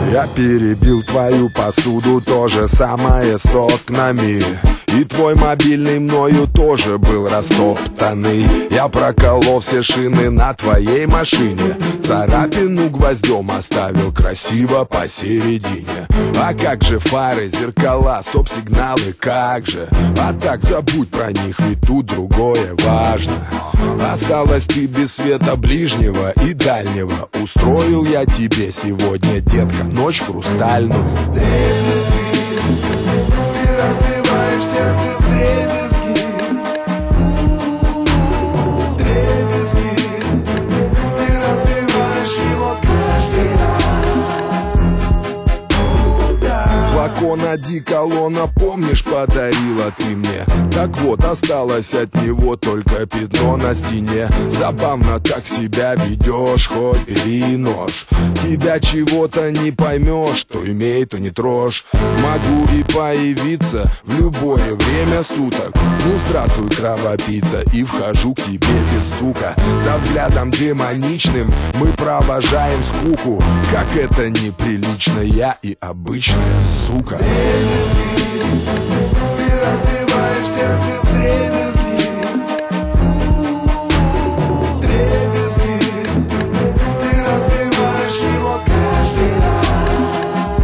Я перебил твою посуду, то же самое с окнами. И твой мобильный мною тоже был растоптанный. Я проколол все шины на твоей машине, царапину гвоздем оставил красиво посередине. А как же фары, зеркала, стоп-сигналы, как же? А так забудь про них, ведь тут другое важно. Осталась ты без света ближнего и дальнего. Устроил я тебе сегодня, детка, ночь хрустальную. Ты разбиваешь сердце вдребезги, вдребезги. Ты разбиваешь его каждый раз. Флакон одеколона, помнишь, подарила ты мне? Так вот, осталось от него только пятно на стене. Забавно так себя ведешь, хоть бери нож. Тебя чего-то не поймешь, то имей, то не трожь. Могу и появиться в любое время суток. Ну здравствуй, кровопийца, и вхожу к тебе без стука. Со взглядом демоничным мы провожаем скуку. Как это неприлично, я и обычная сука. Ты разбиваешь сердце вдребезги, вдребезги. Ты разбиваешь его каждый раз.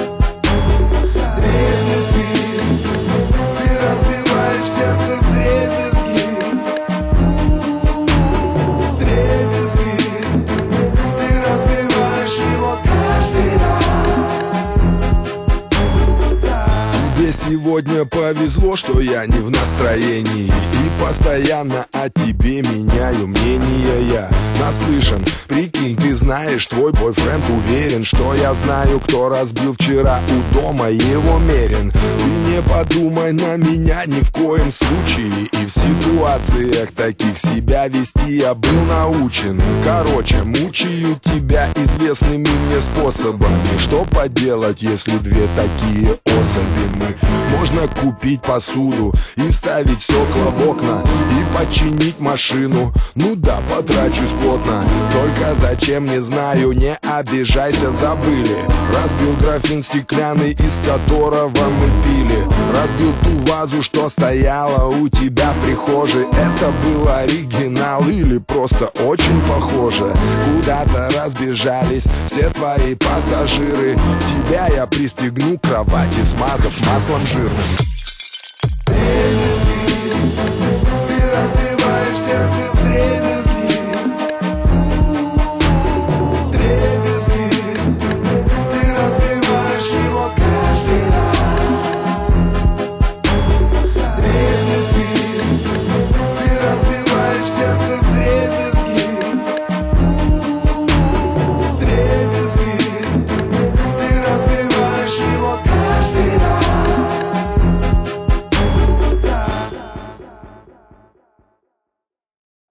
Вдребезги. Ты разбиваешь сердце вдребезги, вдребезги. Ты разбиваешь его каждый раз. Тебе сегодня повезло, что я не в настроении, и постоянно о тебе меняю мнение я. Наслышан, прикинь, ты знаешь, твой бойфренд уверен, что я знаю, кто разбил вчера у дома его мерин. Ты не подумай на меня ни в коем случае, и в ситуациях таких себя вести я был научен. Короче, мучаю тебя известными мне способами. Что поделать, если две такие особи мы? Можно купить посуду и вставить стекла в окна, и починить машину, ну да, потрачусь плотно. Только зачем, не знаю, не обижайся, забыли. Разбил графин стеклянный, из которого мы пили. Разбил ту вазу, что стояла у тебя в прихожей. Это был оригинал или просто очень похоже? Куда-то разбежались все твои пассажиры. Тебя я пристегну к кровати, смазав маслом жирным. Ты разбиваешь сердце